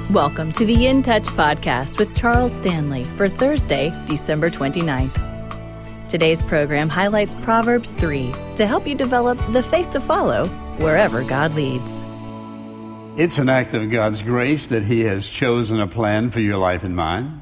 Welcome to the In Touch podcast with Charles Stanley for Thursday, December 29th. Today's program highlights Proverbs 3 to help you develop the faith to follow wherever God leads. It's an act of God's grace that He has chosen a plan for your life and mine.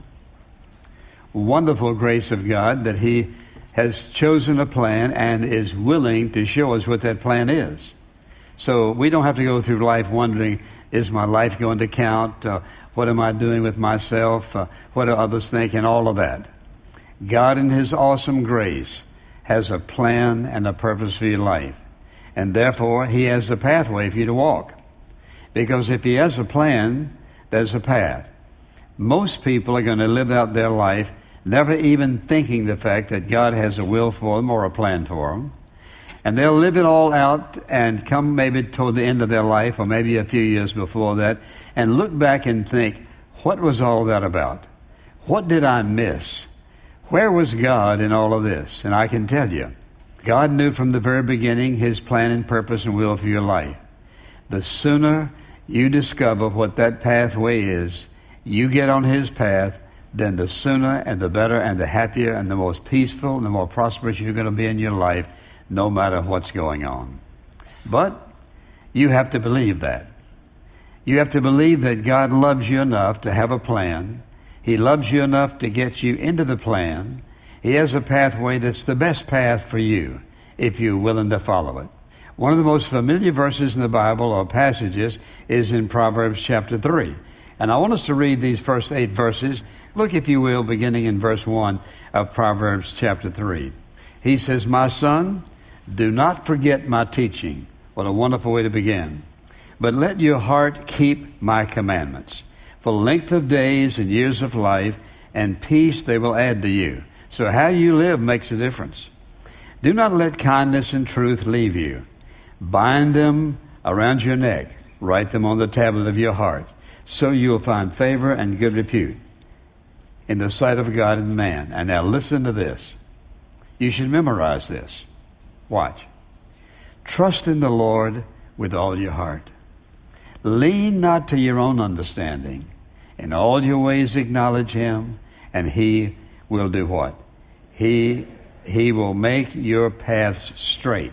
Wonderful grace of God that He has chosen a plan and is willing to show us what that plan is. So we don't have to go through life wondering, is my life going to count? What am I doing with myself? What do others think? And all of that. God in His awesome grace has a plan and a purpose for your life. And therefore, He has a pathway for you to walk. Because if He has a plan, there's a path. Most people are going to live out their life never even thinking the fact that God has a will for them or a plan for them. And they'll live it all out and come maybe toward the end of their life or maybe a few years before that and look back and think, what was all that about? What did I miss? Where was God in all of this? And I can tell you, God knew from the very beginning His plan and purpose and will for your life. The sooner you discover what that pathway is, you get on His path, then the sooner and the better and the happier and the most peaceful and the more prosperous you're going to be in your life, no matter what's going on. But you have to believe that. You have to believe that God loves you enough to have a plan. He loves you enough to get you into the plan. He has a pathway that's the best path for you if you're willing to follow it. One of the most familiar verses in the Bible or passages is in Proverbs chapter 3. And I want us to read these first 8 verses. Look, if you will, beginning in verse 1 of Proverbs chapter 3. He says, "My son, do not forget my teaching." What a wonderful way to begin. "But let your heart keep my commandments. For length of days and years of life and peace they will add to you." So how you live makes a difference. "Do not let kindness and truth leave you. Bind them around your neck. Write them on the tablet of your heart. So you will find favor and good repute in the sight of God and man." And now listen to this. You should memorize this. Watch. "Trust in the Lord with all your heart. Lean not to your own understanding. In all your ways acknowledge Him, and He will do what? He will make your paths straight.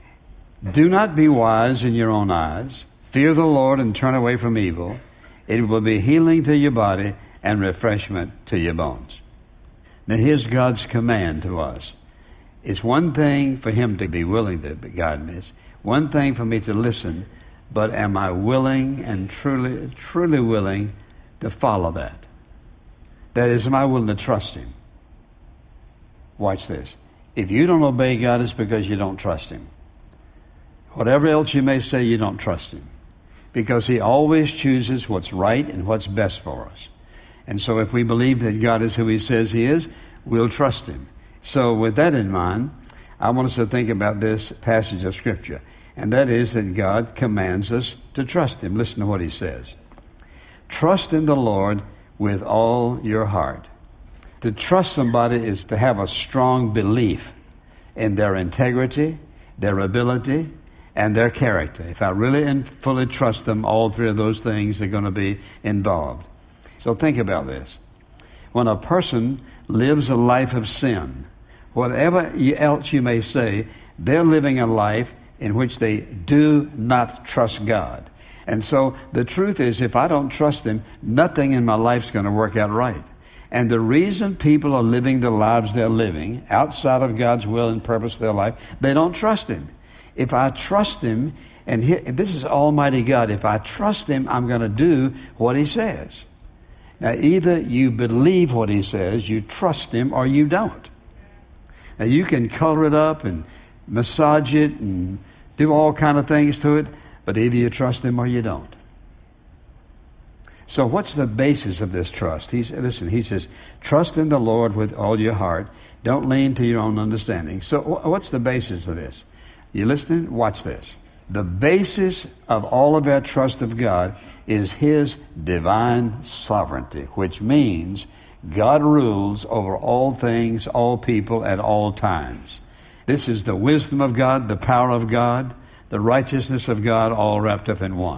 Do not be wise in your own eyes. Fear the Lord and turn away from evil. It will be healing to your body and refreshment to your bones." Now here's God's command to us. It's one thing for Him to be willing to guide me. It's one thing for me to listen, but am I willing and truly willing to follow that? That is, am I willing to trust Him? Watch this. If you don't obey God, it's because you don't trust Him. Whatever else you may say, you don't trust Him. Because He always chooses what's right and what's best for us. And so if we believe that God is who He says He is, we'll trust Him. So with that in mind, I want us to think about this passage of Scripture. And that is that God commands us to trust Him. Listen to what He says. "Trust in the Lord with all your heart." To trust somebody is to have a strong belief in their integrity, their ability, and their character. If I really and fully trust them, all 3 of those things are going to be involved. So think about this. When a person lives a life of sin, whatever else you may say, they're living a life in which they do not trust God. And so the truth is, if I don't trust Him, nothing in my life is going to work out right. And the reason people are living the lives they're living outside of God's will and purpose for their life, they don't trust Him. If I trust Him, and this is Almighty God, if I trust Him, I'm going to do what He says. Now, either you believe what He says, you trust Him, or you don't. Now, you can color it up and massage it and do all kind of things to it, but either you trust Him or you don't. So what's the basis of this trust? He says, trust in the Lord with all your heart. Don't lean to your own understanding. So what's the basis of this? You listening? Watch this. The basis of all of our trust of God is His divine sovereignty, which means God rules over all things, all people, at all times. This is the wisdom of God, the power of God, the righteousness of God, all wrapped up in one.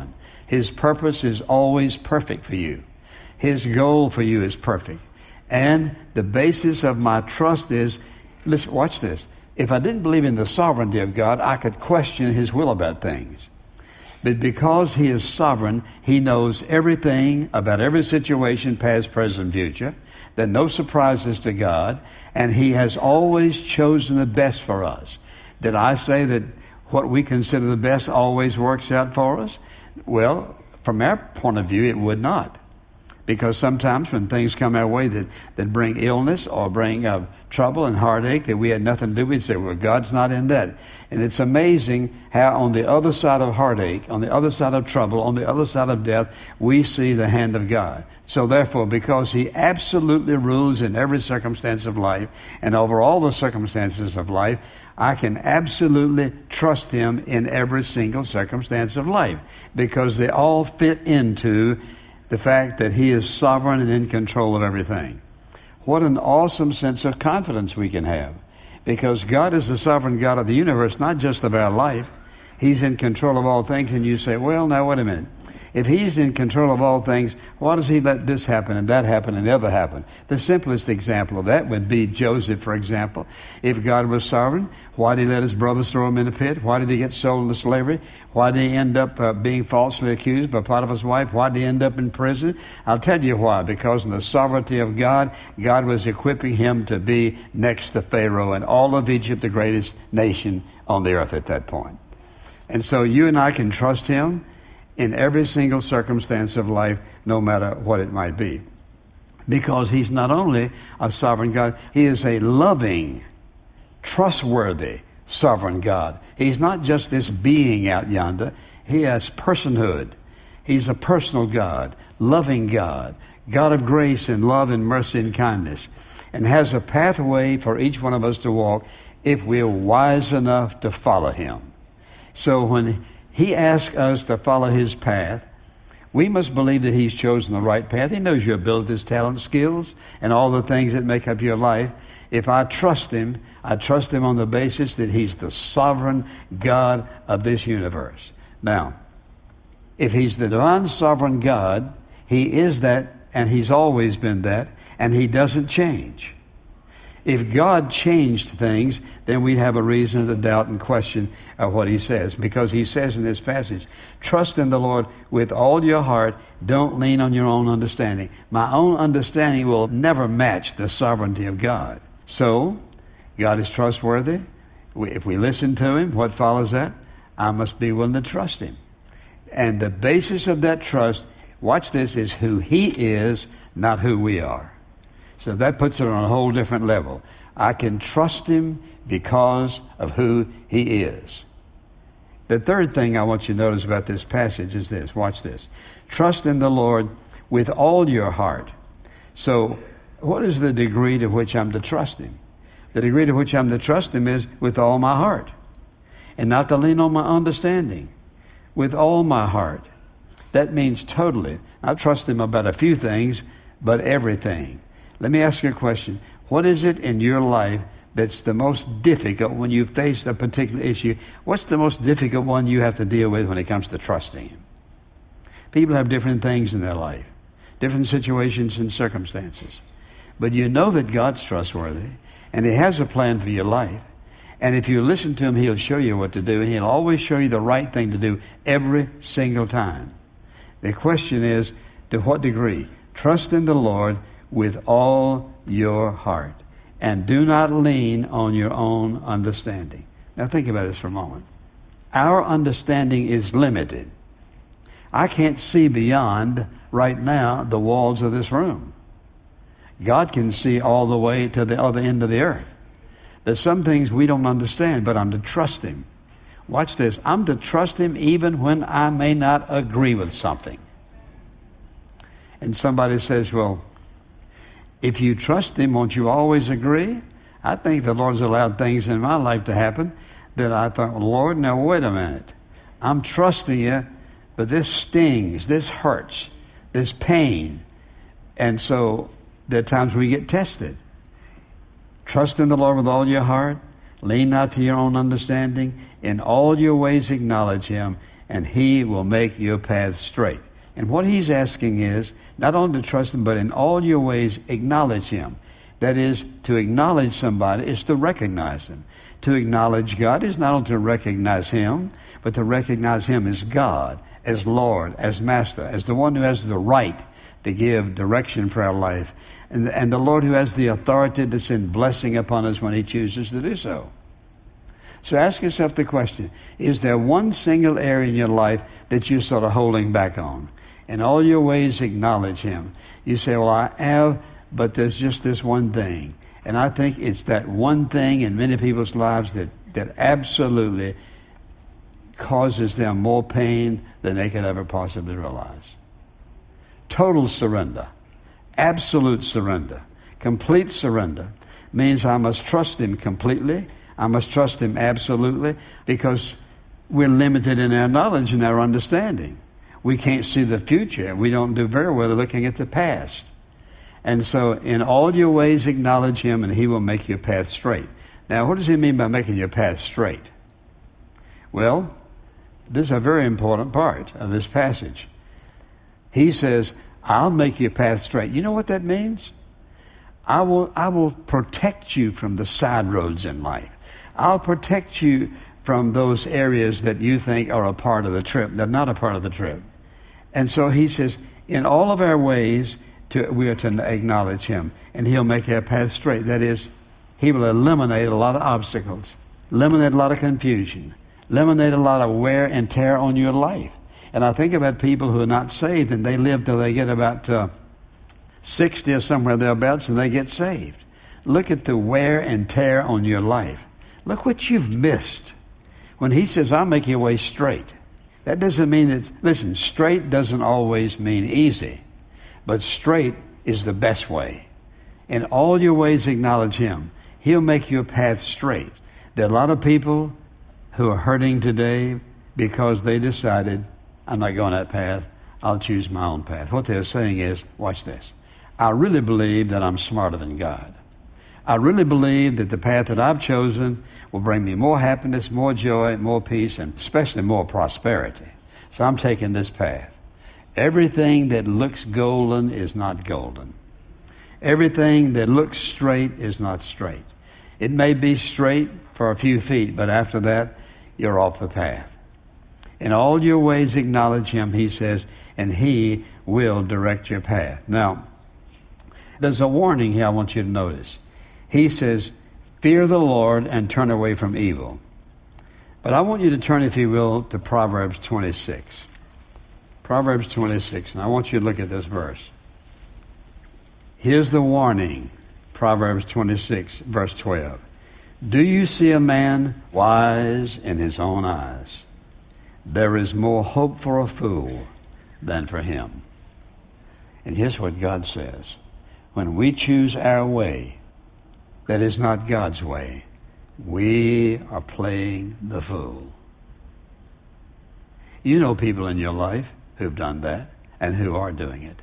His purpose is always perfect for you. His goal for you is perfect. And the basis of my trust is, listen, watch this. If I didn't believe in the sovereignty of God, I could question His will about things. But because He is sovereign, He knows everything about every situation, past, present, future. There are no surprises to God, and He has always chosen the best for us. Did I say that what we consider the best always works out for us? Well, from our point of view, it would not. Because sometimes when things come our way that bring illness or bring trouble and heartache that we had nothing to do with, we'd say, well, God's not in that. And it's amazing how on the other side of heartache, on the other side of trouble, on the other side of death, we see the hand of God. So therefore, because He absolutely rules in every circumstance of life and over all the circumstances of life, I can absolutely trust Him in every single circumstance of life because they all fit into the fact that He is sovereign and in control of everything. What an awesome sense of confidence we can have. Because God is the sovereign God of the universe, not just of our life. He's in control of all things. And you say, well, now wait a minute. If He's in control of all things, why does He let this happen and that happen and the other happen? The simplest example of that would be Joseph, for example. If God was sovereign, why did He let his brothers throw him in a pit? Why did he get sold into slavery? Why did he end up being falsely accused by Potiphar's wife? Why did he end up in prison? I'll tell you why. Because in the sovereignty of God, God was equipping him to be next to Pharaoh and all of Egypt, the greatest nation on the earth at that point. And so you and I can trust Him in every single circumstance of life, no matter what it might be. Because He's not only a sovereign God, He is a loving, trustworthy, sovereign God. He's not just this being out yonder. He has personhood. He's a personal God, loving God, God of grace and love and mercy and kindness, and has a pathway for each one of us to walk if we're wise enough to follow Him. So when He asks us to follow His path, we must believe that He's chosen the right path. He knows your abilities, talents, skills, and all the things that make up your life. If I trust Him, I trust Him on the basis that He's the sovereign God of this universe. Now, if He's the divine sovereign God, He is that, and He's always been that, and He doesn't change. If God changed things, then we'd have a reason to doubt and question what He says. Because He says in this passage, trust in the Lord with all your heart. Don't lean on your own understanding. My own understanding will never match the sovereignty of God. So, God is trustworthy. If we listen to Him, what follows that? I must be willing to trust Him. And the basis of that trust, watch this, is who He is, not who we are. So that puts it on a whole different level. I can trust Him because of who He is. The third thing I want you to notice about this passage is this. Watch this. Trust in the Lord with all your heart. So what is the degree to which I'm to trust Him? The degree to which I'm to trust Him is with all my heart. And not to lean on my understanding. With all my heart. That means totally. I trust Him about a few things, but everything. Let me ask you a question. What is it in your life that's the most difficult when you face a particular issue? What's the most difficult one you have to deal with when it comes to trusting Him? People have different things in their life, different situations and circumstances. But you know that God's trustworthy, and He has a plan for your life. And if you listen to Him, He'll show you what to do, and He'll always show you the right thing to do every single time. The question is, to what degree? Trust in the Lord with all your heart, and do not lean on your own understanding. Now think about this for a moment. Our understanding is limited. I can't see beyond, right now, the walls of this room. God can see all the way to the other end of the earth. There's some things we don't understand, but I'm to trust Him. Watch this. I'm to trust Him even when I may not agree with something. And somebody says, well, if you trust Him, won't you always agree? I think the Lord's allowed things in my life to happen that I thought, well, Lord, now wait a minute. I'm trusting You, but this stings, this hurts, this pain. And so there are times we get tested. Trust in the Lord with all your heart. Lean not to your own understanding. In all your ways acknowledge Him, and he will make your path straight. And what he's asking is not only to trust him, but in all your ways acknowledge him. That is, to acknowledge somebody is to recognize them. To acknowledge God is not only to recognize him, but to recognize him as God, as Lord, as Master, as the one who has the right to give direction for our life, and the Lord who has the authority to send blessing upon us when he chooses to do so. So ask yourself the question, is there one single area in your life that you're sort of holding back on? In all your ways, acknowledge him. You say, well, I have, but there's just this one thing. And I think it's that one thing in many people's lives that absolutely causes them more pain than they could ever possibly realize. Total surrender, absolute surrender, complete surrender means I must trust him completely. I must trust him absolutely, because we're limited in our knowledge and our understanding. We can't see the future. We don't do very well looking at the past. And so in all your ways acknowledge him, and he will make your path straight. Now, what does he mean by making your path straight? Well, this is a very important part of this passage. He says, I'll make your path straight. You know what that means? I will protect you from the side roads in life. I'll protect you from those areas that you think are a part of the trip. They're not a part of the trip. And so he says, in all of our ways, we are to acknowledge him, and he'll make our path straight. That is, he will eliminate a lot of obstacles, eliminate a lot of confusion, eliminate a lot of wear and tear on your life. And I think about people who are not saved, and they live till they get about 60 or somewhere thereabouts, and they get saved. Look at the wear and tear on your life. Look what you've missed. When he says, I'll make your way straight, that doesn't mean that, listen, straight doesn't always mean easy, but straight is the best way. In all your ways acknowledge him. He'll make your path straight. There are a lot of people who are hurting today because they decided, I'm not going that path, I'll choose my own path. What they're saying is, watch this, I really believe that I'm smarter than God. I really believe that the path that I've chosen will bring me more happiness, more joy, more peace, and especially more prosperity. So I'm taking this path. Everything that looks golden is not golden. Everything that looks straight is not straight. It may be straight for a few feet, but after that, you're off the path. In all your ways acknowledge him, he says, and he will direct your path. Now, there's a warning here I want you to notice. He says, fear the Lord and turn away from evil. But I want you to turn, if you will, to Proverbs 26. Proverbs 26, and I want you to look at this verse. Here's the warning, Proverbs 26, verse 12. Do you see a man wise in his own eyes? There is more hope for a fool than for him. And here's what God says. When we choose our way that is not God's way, we are playing the fool. You know people in your life who've done that and who are doing it.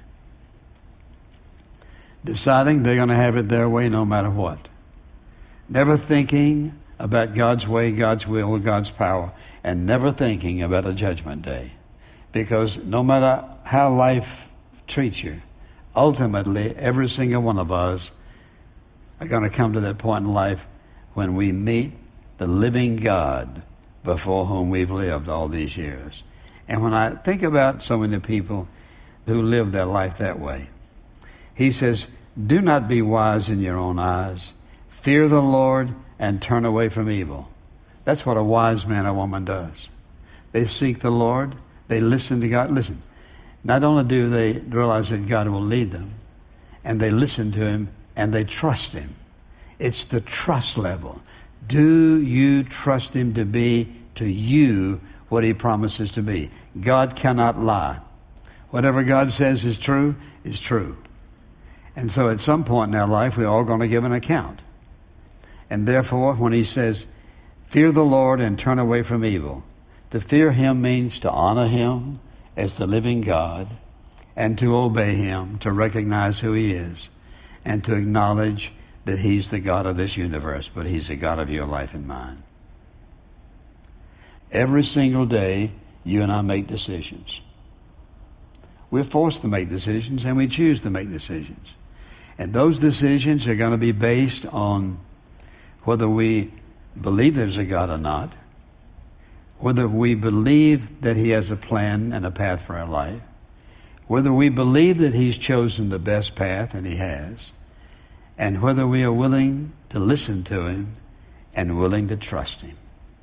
Deciding they're going to have it their way no matter what. Never thinking about God's way, God's will, God's power, and never thinking about a judgment day. Because no matter how life treats you, ultimately every single one of us are going to come to that point in life when we meet the living God before whom we've lived all these years. And when I think about so many people who live their life that way, he says, do not be wise in your own eyes. Fear the Lord and turn away from evil. That's what a wise man or woman does. They seek the Lord. They listen to God. Listen, not only do they realize that God will lead them, and they listen to him, and they trust him. It's the trust level. Do you trust him to be to you what he promises to be? God cannot lie. Whatever God says is true, is true. And so at some point in our life, we're all going to give an account. And therefore, when he says, fear the Lord and turn away from evil, to fear him means to honor him as the living God and to obey him, to recognize who he is, and to acknowledge that he's the God of this universe, but he's the God of your life and mine. Every single day, you and I make decisions. We're forced to make decisions, and we choose to make decisions. And those decisions are going to be based on whether we believe there's a God or not, whether we believe that He has a plan and a path for our life, whether we believe that He's chosen the best path, and He has, and whether we are willing to listen to Him and willing to trust Him.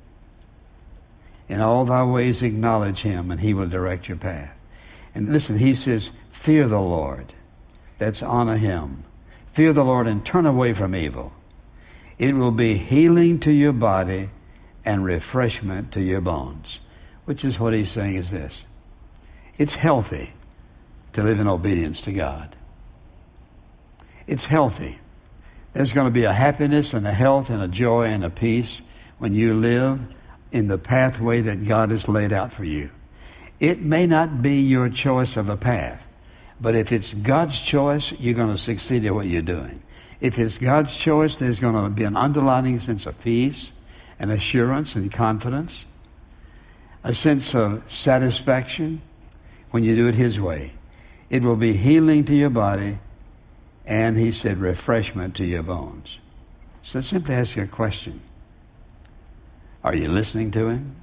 In all thy ways acknowledge Him, and He will direct your path. And listen, He says, fear the Lord. That's honor Him. Fear the Lord and turn away from evil. It will be healing to your body and refreshment to your bones. Which is what He's saying is this. It's healthy to live in obedience to God. It's healthy. There's going to be a happiness and a health and a joy and a peace when you live in the pathway that God has laid out for you. It may not be your choice of a path, but if it's God's choice, you're going to succeed at what you're doing. If it's God's choice, there's going to be an underlying sense of peace and assurance and confidence, a sense of satisfaction when you do it His way. It will be healing to your body, and He said refreshment to your bones. So simply ask you a question. Are you listening to Him?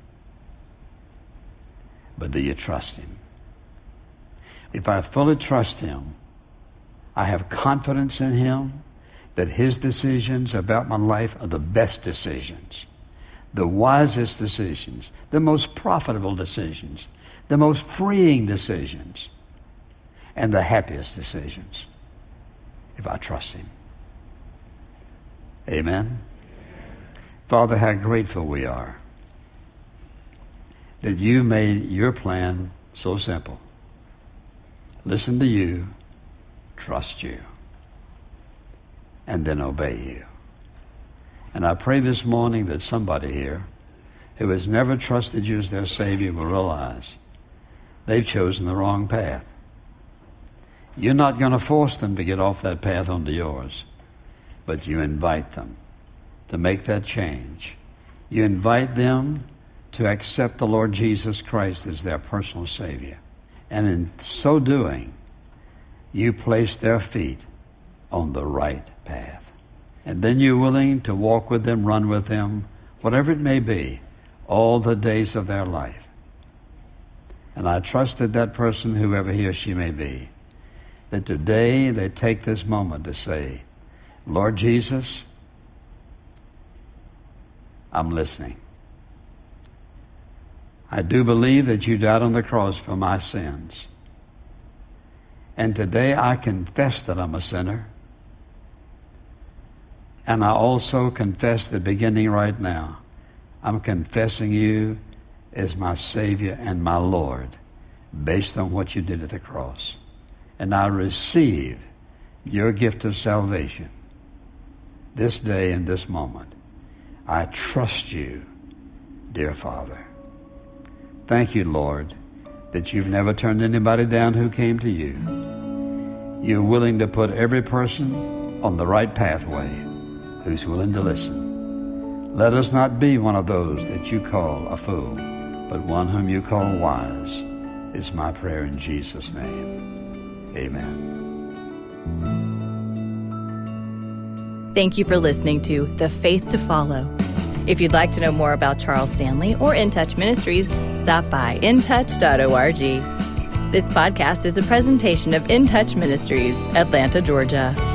But do you trust Him? If I fully trust Him, I have confidence in Him that His decisions about my life are the best decisions, the wisest decisions, the most profitable decisions, the most freeing decisions, and the happiest decisions, if I trust Him. Amen? Father, how grateful we are that You made Your plan so simple. Listen to You, trust You, and then obey You. And I pray this morning that somebody here who has never trusted You as their Savior will realize they've chosen the wrong path. You're not going to force them to get off that path onto yours, but You invite them to make that change. You invite them to accept the Lord Jesus Christ as their personal Savior. And in so doing, You place their feet on the right path. And then You're willing to walk with them, run with them, whatever it may be, all the days of their life. And I trust that that person, whoever he or she may be, that today they take this moment to say, Lord Jesus, I'm listening. I do believe that You died on the cross for my sins. And today I confess that I'm a sinner. And I also confess that beginning right now, I'm confessing You as my Savior and my Lord based on what You did at the cross. And I receive Your gift of salvation this day and this moment. I trust You, dear Father. Thank You, Lord, that You've never turned anybody down who came to You. You're willing to put every person on the right pathway who's willing to listen. Let us not be one of those that You call a fool, but one whom You call wise, is my prayer in Jesus' name. Amen. Thank you for listening to The Faith to Follow. If you'd like to know more about Charles Stanley or In Touch Ministries, stop by intouch.org. This podcast is a presentation of In Touch Ministries, Atlanta, Georgia.